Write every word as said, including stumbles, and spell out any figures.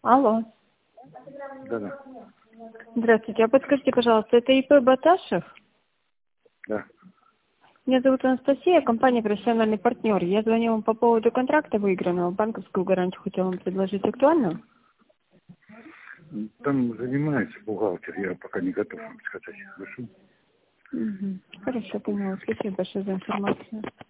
Алло. Да-да. Здравствуйте. А подскажите, пожалуйста, это ИП Баташев? Да. Меня зовут Анастасия, компания «Профессиональный партнер». Я звоню вам по поводу контракта выигранного. Банковскую гарантию хотела вам предложить. Актуально? Там занимается бухгалтер, я пока не готов вам сказать. Хорошо? Угу. Хорошо, поняла. Спасибо большое за информацию.